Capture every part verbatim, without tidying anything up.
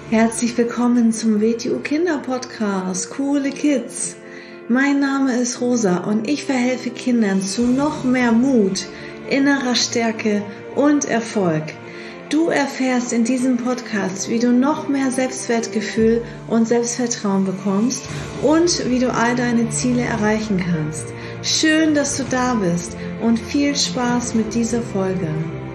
Herzlich willkommen zum W T U Kinder Podcast, Coole Kids. Mein Name ist Rosa und ich verhelfe Kindern zu noch mehr Mut, innerer Stärke und Erfolg. Du erfährst in diesem Podcast, wie du noch mehr Selbstwertgefühl und Selbstvertrauen bekommst und wie du all deine Ziele erreichen kannst. Schön, dass du da bist und viel Spaß mit dieser Folge.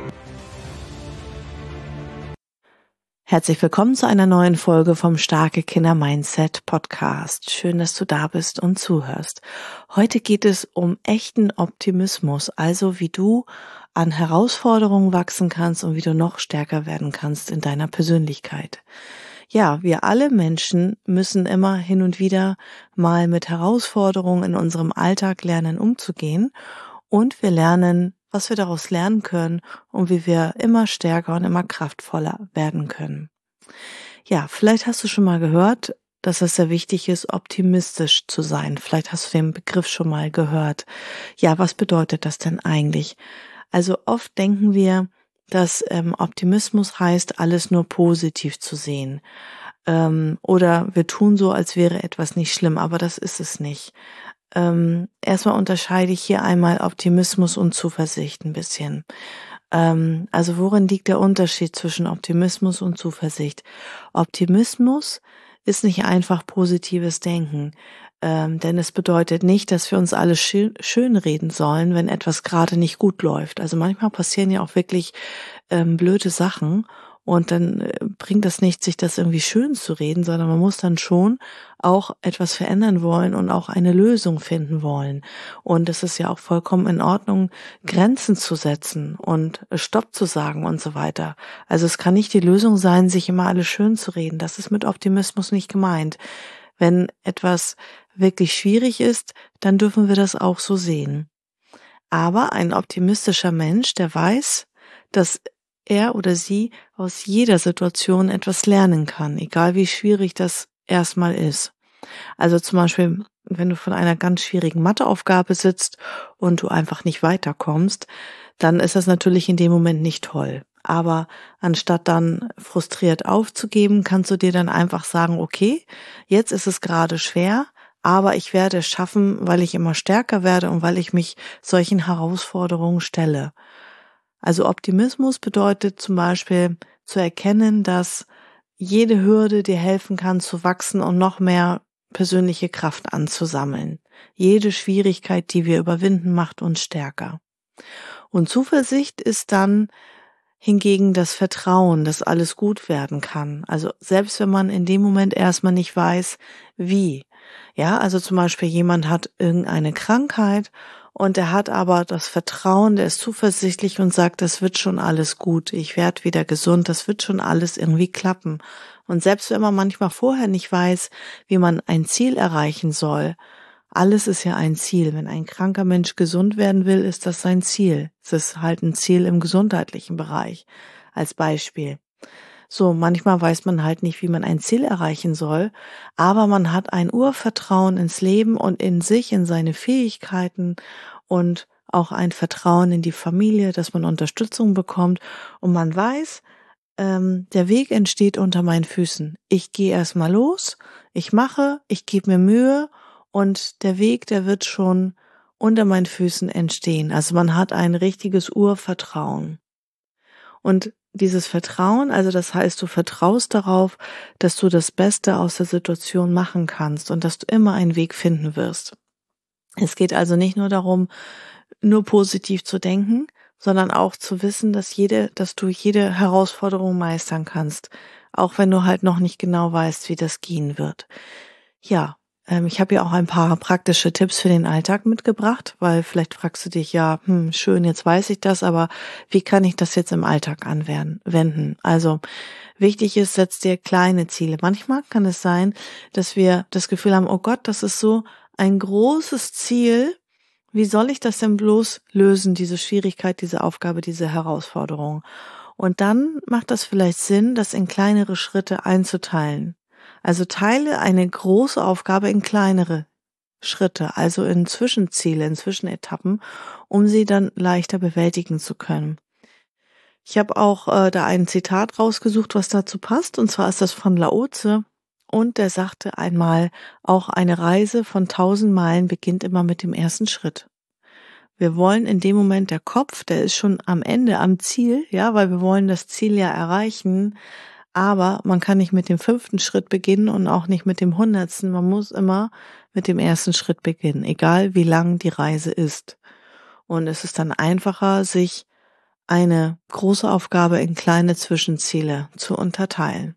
Herzlich willkommen zu einer neuen Folge vom Starke Kinder Mindset Podcast. Schön, dass du da bist und zuhörst. Heute geht es um echten Optimismus, also wie du an Herausforderungen wachsen kannst und wie du noch stärker werden kannst in deiner Persönlichkeit. Ja, wir alle Menschen müssen immer hin und wieder mal mit Herausforderungen in unserem Alltag lernen, umzugehen, und wir lernen, was wir daraus lernen können und wie wir immer stärker und immer kraftvoller werden können. Ja, vielleicht hast du schon mal gehört, dass es sehr wichtig ist, optimistisch zu sein. Vielleicht hast du den Begriff schon mal gehört. Ja, was bedeutet das denn eigentlich? Also oft denken wir, dass ähm, Optimismus heißt, alles nur positiv zu sehen. Ähm, oder wir tun so, als wäre etwas nicht schlimm, aber das ist es nicht. Ähm, erstmal unterscheide ich hier einmal Optimismus und Zuversicht ein bisschen. Ähm, also worin liegt der Unterschied zwischen Optimismus und Zuversicht? Optimismus ist nicht einfach positives Denken, ähm, denn es bedeutet nicht, dass wir uns alles schön, schön reden sollen, wenn etwas gerade nicht gut läuft. Also manchmal passieren ja auch wirklich ähm, blöde Sachen. Und dann äh, bringt das nicht, sich das irgendwie schön zu reden, sondern man muss dann schon auch etwas verändern wollen und auch eine Lösung finden wollen. Und es ist ja auch vollkommen in Ordnung, Grenzen zu setzen und Stopp zu sagen und so weiter. Also es kann nicht die Lösung sein, sich immer alles schön zu reden. Das ist mit Optimismus nicht gemeint. Wenn etwas wirklich schwierig ist, dann dürfen wir das auch so sehen. Aber ein optimistischer Mensch, der weiß, dass er oder sie aus jeder Situation etwas lernen kann, egal wie schwierig das erstmal ist. Also zum Beispiel, wenn du von einer ganz schwierigen Matheaufgabe sitzt und du einfach nicht weiterkommst, dann ist das natürlich in dem Moment nicht toll. Aber anstatt dann frustriert aufzugeben, kannst du dir dann einfach sagen, okay, jetzt ist es gerade schwer, aber ich werde es schaffen, weil ich immer stärker werde und weil ich mich solchen Herausforderungen stelle. Also Optimismus bedeutet zum Beispiel zu erkennen, dass jede Hürde dir helfen kann zu wachsen und noch mehr persönliche Kraft anzusammeln. Jede Schwierigkeit, die wir überwinden, macht uns stärker. Und Zuversicht ist dann hingegen das Vertrauen, dass alles gut werden kann. Also selbst wenn man in dem Moment erstmal nicht weiß, wie. Ja, also zum Beispiel jemand hat irgendeine Krankheit und er hat aber das Vertrauen, der ist zuversichtlich und sagt, das wird schon alles gut, ich werde wieder gesund, das wird schon alles irgendwie klappen. Und selbst wenn man manchmal vorher nicht weiß, wie man ein Ziel erreichen soll, alles ist ja ein Ziel. Wenn ein kranker Mensch gesund werden will, ist das sein Ziel. Es ist halt ein Ziel im gesundheitlichen Bereich, als Beispiel. So, manchmal weiß man halt nicht, wie man ein Ziel erreichen soll, aber man hat ein Urvertrauen ins Leben und in sich, in seine Fähigkeiten und auch ein Vertrauen in die Familie, dass man Unterstützung bekommt und man weiß, ähm, der Weg entsteht unter meinen Füßen. Ich gehe erstmal los, ich mache, ich gebe mir Mühe und der Weg, der wird schon unter meinen Füßen entstehen. Also man hat ein richtiges Urvertrauen. Und dieses Vertrauen, also das heißt, du vertraust darauf, dass du das Beste aus der Situation machen kannst und dass du immer einen Weg finden wirst. Es geht also nicht nur darum, nur positiv zu denken, sondern auch zu wissen, dass jede, dass du jede Herausforderung meistern kannst, auch wenn du halt noch nicht genau weißt, wie das gehen wird. Ja. Ich habe ja auch ein paar praktische Tipps für den Alltag mitgebracht, weil vielleicht fragst du dich, ja, hm, schön, jetzt weiß ich das, aber wie kann ich das jetzt im Alltag anwenden? Also wichtig ist, setz dir kleine Ziele. Manchmal kann es sein, dass wir das Gefühl haben, oh Gott, das ist so ein großes Ziel. Wie soll ich das denn bloß lösen, diese Schwierigkeit, diese Aufgabe, diese Herausforderung? Und dann macht das vielleicht Sinn, das in kleinere Schritte einzuteilen. Also teile eine große Aufgabe in kleinere Schritte, also in Zwischenziele, in Zwischenetappen, um sie dann leichter bewältigen zu können. Ich habe auch äh, da ein Zitat rausgesucht, was dazu passt, und zwar ist das von Lao Tse, und der sagte einmal, auch eine Reise von tausend Meilen beginnt immer mit dem ersten Schritt. Wir wollen in dem Moment, der Kopf, der ist schon am Ende, am Ziel, ja, weil wir wollen das Ziel ja erreichen, aber man kann nicht mit dem fünften Schritt beginnen und auch nicht mit dem hundertsten. Man muss immer mit dem ersten Schritt beginnen, egal wie lang die Reise ist. Und es ist dann einfacher, sich eine große Aufgabe in kleine Zwischenziele zu unterteilen.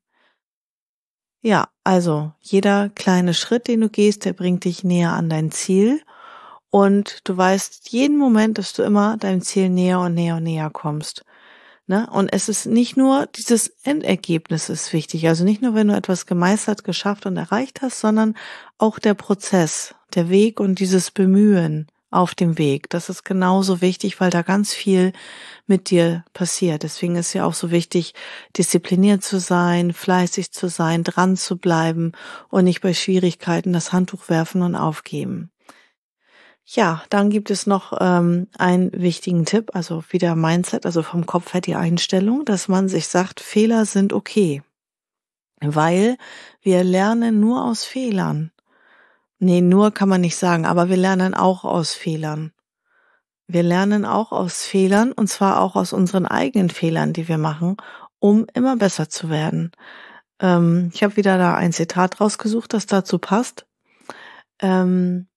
Ja, also jeder kleine Schritt, den du gehst, der bringt dich näher an dein Ziel. Und du weißt jeden Moment, dass du immer deinem Ziel näher und näher und näher kommst. Ne? Und es ist nicht nur dieses Endergebnis ist wichtig. Also nicht nur, wenn du etwas gemeistert, geschafft und erreicht hast, sondern auch der Prozess, der Weg und dieses Bemühen auf dem Weg. Das ist genauso wichtig, weil da ganz viel mit dir passiert. Deswegen ist ja auch so wichtig, diszipliniert zu sein, fleißig zu sein, dran zu bleiben und nicht bei Schwierigkeiten das Handtuch werfen und aufgeben. Ja, dann gibt es noch ähm, einen wichtigen Tipp, also wieder Mindset, also vom Kopf her die Einstellung, dass man sich sagt, Fehler sind okay, weil wir lernen nur aus Fehlern. Nee, nur kann man nicht sagen, aber wir lernen auch aus Fehlern. Wir lernen auch aus Fehlern, und zwar auch aus unseren eigenen Fehlern, die wir machen, um immer besser zu werden. Ähm, ich habe wieder da ein Zitat rausgesucht, das dazu passt. Ähm,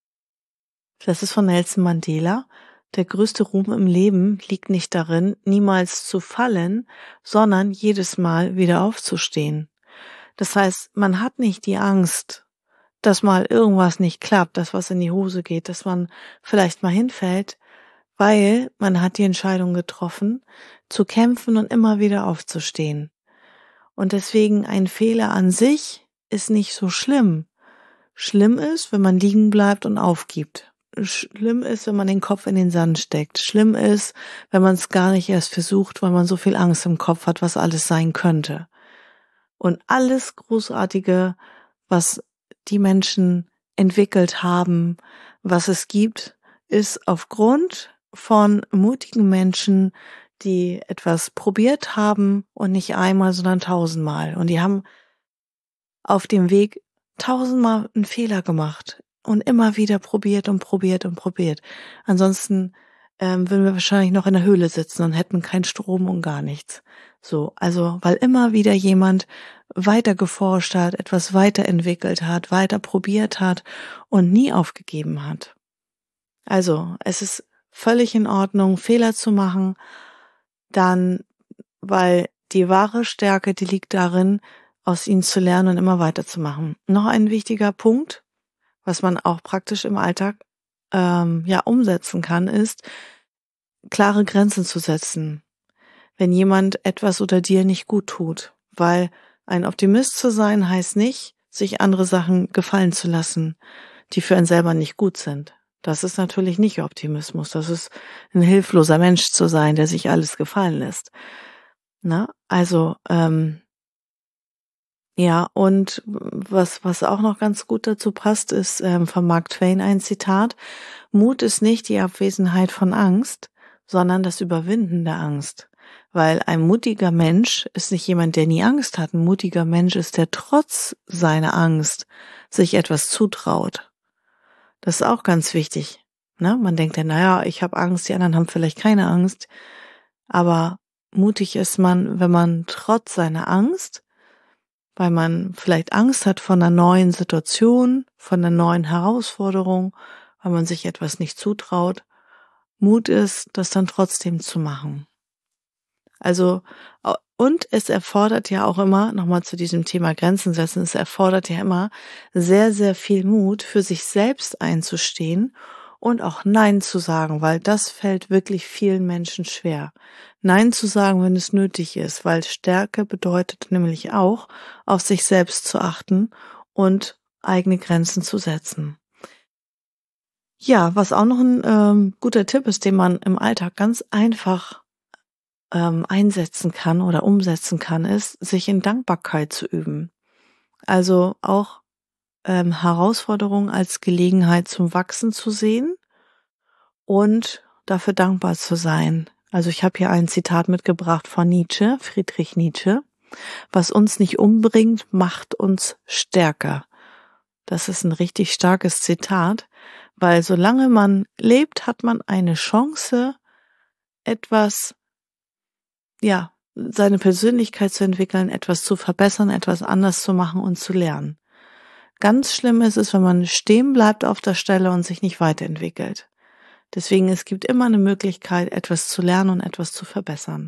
Das ist von Nelson Mandela. Der größte Ruhm im Leben liegt nicht darin, niemals zu fallen, sondern jedes Mal wieder aufzustehen. Das heißt, man hat nicht die Angst, dass mal irgendwas nicht klappt, dass was in die Hose geht, dass man vielleicht mal hinfällt, weil man hat die Entscheidung getroffen, zu kämpfen und immer wieder aufzustehen. Und deswegen ein Fehler an sich ist nicht so schlimm. Schlimm ist, wenn man liegen bleibt und aufgibt. Schlimm ist, wenn man den Kopf in den Sand steckt. Schlimm ist, wenn man es gar nicht erst versucht, weil man so viel Angst im Kopf hat, was alles sein könnte. Und alles Großartige, was die Menschen entwickelt haben, was es gibt, ist aufgrund von mutigen Menschen, die etwas probiert haben und nicht einmal, sondern tausendmal. Und die haben auf dem Weg tausendmal einen Fehler gemacht. Und immer wieder probiert und probiert und probiert. Ansonsten ähm, würden wir wahrscheinlich noch in der Höhle sitzen und hätten keinen Strom und gar nichts. So, also weil immer wieder jemand weiter geforscht hat, etwas weiterentwickelt hat, weiter probiert hat und nie aufgegeben hat. Also es ist völlig in Ordnung, Fehler zu machen, dann, weil die wahre Stärke, die liegt darin, aus ihnen zu lernen und immer weiterzumachen. Noch ein wichtiger Punkt, was man auch praktisch im Alltag ähm, ja umsetzen kann, ist, klare Grenzen zu setzen, wenn jemand etwas oder dir nicht gut tut. Weil ein Optimist zu sein heißt nicht, sich andere Sachen gefallen zu lassen, die für einen selber nicht gut sind. Das ist natürlich nicht Optimismus. Das ist ein hilfloser Mensch zu sein, der sich alles gefallen lässt. Na, also ähm, ja, und was was auch noch ganz gut dazu passt, ist ähm, von Mark Twain ein Zitat: Mut ist nicht die Abwesenheit von Angst, sondern das Überwinden der Angst. Weil ein mutiger Mensch ist nicht jemand, der nie Angst hat. Ein mutiger Mensch ist, der trotz seiner Angst sich etwas zutraut. Das ist auch ganz wichtig. Ne? Man denkt ja, naja, ich habe Angst, die anderen haben vielleicht keine Angst. Aber mutig ist man, wenn man trotz seiner Angst, weil man vielleicht Angst hat von einer neuen Situation, von einer neuen Herausforderung, weil man sich etwas nicht zutraut, Mut ist, das dann trotzdem zu machen. Also, und es erfordert ja auch immer, nochmal zu diesem Thema Grenzen setzen, es erfordert ja immer sehr, sehr viel Mut, für sich selbst einzustehen und auch Nein zu sagen, weil das fällt wirklich vielen Menschen schwer. Nein zu sagen, wenn es nötig ist, weil Stärke bedeutet nämlich auch, auf sich selbst zu achten und eigene Grenzen zu setzen. Ja, was auch noch ein ähm, guter Tipp ist, den man im Alltag ganz einfach ähm, einsetzen kann oder umsetzen kann, ist, sich in Dankbarkeit zu üben. Also auch ähm, Herausforderungen als Gelegenheit zum Wachsen zu sehen und dafür dankbar zu sein. Also ich habe hier ein Zitat mitgebracht von Nietzsche, Friedrich Nietzsche. Was uns nicht umbringt, macht uns stärker. Das ist ein richtig starkes Zitat, weil solange man lebt, hat man eine Chance, etwas, ja, seine Persönlichkeit zu entwickeln, etwas zu verbessern, etwas anders zu machen und zu lernen. Ganz schlimm ist es, wenn man stehen bleibt auf der Stelle und sich nicht weiterentwickelt. Deswegen, es gibt immer eine Möglichkeit, etwas zu lernen und etwas zu verbessern.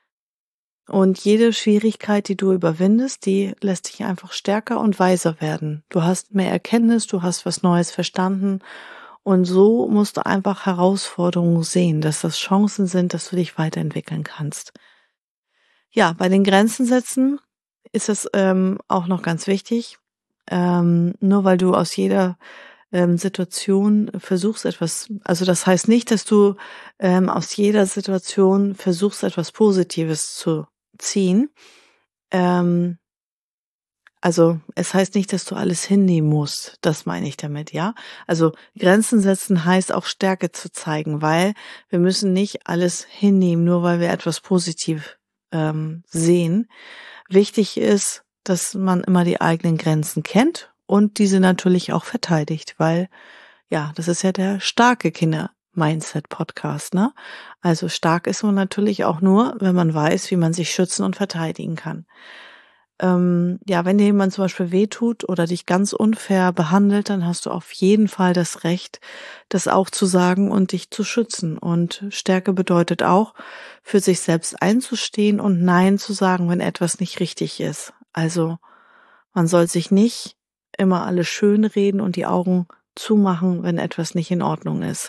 Und jede Schwierigkeit, die du überwindest, die lässt dich einfach stärker und weiser werden. Du hast mehr Erkenntnis, du hast was Neues verstanden und so musst du einfach Herausforderungen sehen, dass das Chancen sind, dass du dich weiterentwickeln kannst. Ja, bei den Grenzen setzen ist es ähm, auch noch ganz wichtig. Ähm, nur weil du aus jeder ähm, Situation versuchst etwas, also das heißt nicht, dass du ähm, aus jeder Situation versuchst etwas Positives zu ziehen. Ähm, also es heißt nicht, dass du alles hinnehmen musst, das meine ich damit, ja. Also Grenzen setzen heißt auch Stärke zu zeigen, weil wir müssen nicht alles hinnehmen, nur weil wir etwas positiv ähm, sehen. Wichtig ist, dass man immer die eigenen Grenzen kennt und diese natürlich auch verteidigt, weil, ja, das ist ja der starke Kinder-Mindset-Podcast, ne? Also stark ist man natürlich auch nur, wenn man weiß, wie man sich schützen und verteidigen kann. Ähm, ja, wenn dir jemand zum Beispiel wehtut oder dich ganz unfair behandelt, dann hast du auf jeden Fall das Recht, das auch zu sagen und dich zu schützen. Und Stärke bedeutet auch, für sich selbst einzustehen und Nein zu sagen, wenn etwas nicht richtig ist. Also man soll sich nicht immer alles schön reden und die Augen zumachen, wenn etwas nicht in Ordnung ist.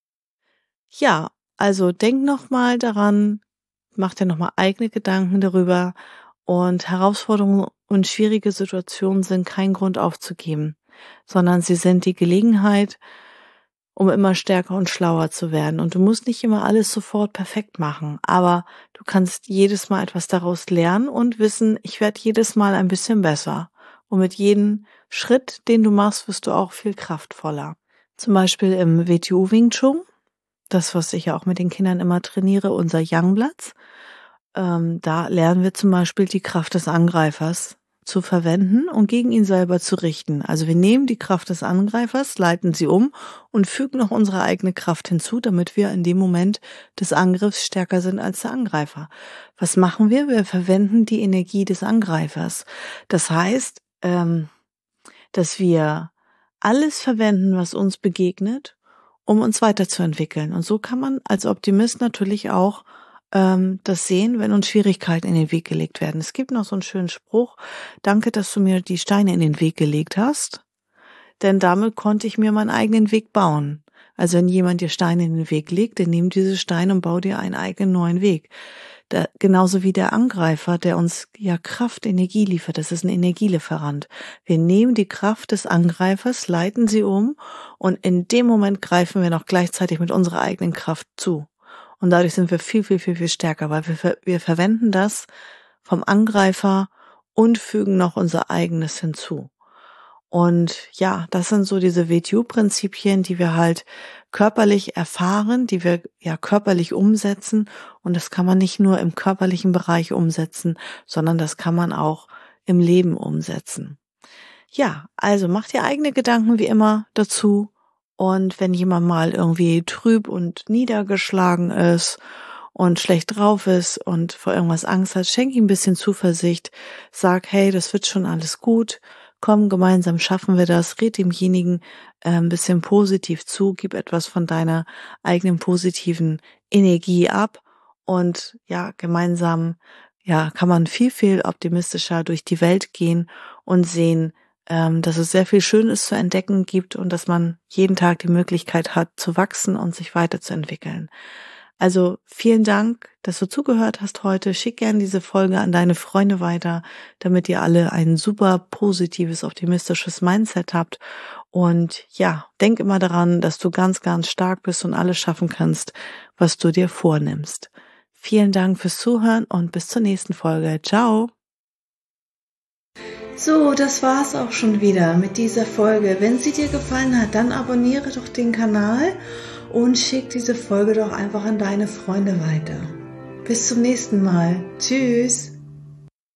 Ja, also denk nochmal daran, mach dir nochmal eigene Gedanken darüber und Herausforderungen und schwierige Situationen sind kein Grund aufzugeben, sondern sie sind die Gelegenheit, um immer stärker und schlauer zu werden. Und du musst nicht immer alles sofort perfekt machen, aber du kannst jedes Mal etwas daraus lernen und wissen, ich werde jedes Mal ein bisschen besser. Und mit jedem Schritt, den du machst, wirst du auch viel kraftvoller. Zum Beispiel im W T U Wing Chun, das, was ich ja auch mit den Kindern immer trainiere, unser Yang-Platz. Ähm, da lernen wir zum Beispiel die Kraft des Angreifers zu verwenden und gegen ihn selber zu richten. Also wir nehmen die Kraft des Angreifers, leiten sie um und fügen noch unsere eigene Kraft hinzu, damit wir in dem Moment des Angriffs stärker sind als der Angreifer. Was machen wir? Wir verwenden die Energie des Angreifers. Das heißt, ähm, dass wir alles verwenden, was uns begegnet, um uns weiterzuentwickeln. Und so kann man als Optimist natürlich auch ähm, das sehen, wenn uns Schwierigkeiten in den Weg gelegt werden. Es gibt noch so einen schönen Spruch: Danke, dass du mir die Steine in den Weg gelegt hast, denn damit konnte ich mir meinen eigenen Weg bauen. Also wenn jemand dir Steine in den Weg legt, dann nimm diese Steine und bau dir einen eigenen neuen Weg. Da, genauso wie der Angreifer, der uns ja Kraft, Energie liefert. Das ist ein Energielieferant. Wir nehmen die Kraft des Angreifers, leiten sie um und in dem Moment greifen wir noch gleichzeitig mit unserer eigenen Kraft zu. Und dadurch sind wir viel, viel, viel, viel stärker, weil wir, wir verwenden das vom Angreifer und fügen noch unser eigenes hinzu. Und ja, das sind so diese W T U-Prinzipien, die wir halt körperlich erfahren, die wir ja körperlich umsetzen. Und das kann man nicht nur im körperlichen Bereich umsetzen, sondern das kann man auch im Leben umsetzen. Ja, also mach dir eigene Gedanken wie immer dazu. Und wenn jemand mal irgendwie trüb und niedergeschlagen ist und schlecht drauf ist und vor irgendwas Angst hat, schenk ihm ein bisschen Zuversicht. Sag, hey, das wird schon alles gut. Komm, gemeinsam schaffen wir das. Red demjenigen äh, ein bisschen positiv zu. Gib etwas von deiner eigenen positiven Energie ab. Und ja, gemeinsam ja kann man viel, viel optimistischer durch die Welt gehen und sehen, ähm, dass es sehr viel Schönes zu entdecken gibt und dass man jeden Tag die Möglichkeit hat, zu wachsen und sich weiterzuentwickeln. Also vielen Dank, dass du zugehört hast heute. Schick gerne diese Folge an deine Freunde weiter, damit ihr alle ein super positives, optimistisches Mindset habt. Und ja, denk immer daran, dass du ganz, ganz stark bist und alles schaffen kannst, was du dir vornimmst. Vielen Dank fürs Zuhören und bis zur nächsten Folge. Ciao! So, das war's auch schon wieder mit dieser Folge. Wenn sie dir gefallen hat, dann abonniere doch den Kanal und schick diese Folge doch einfach an deine Freunde weiter. Bis zum nächsten Mal. Tschüss.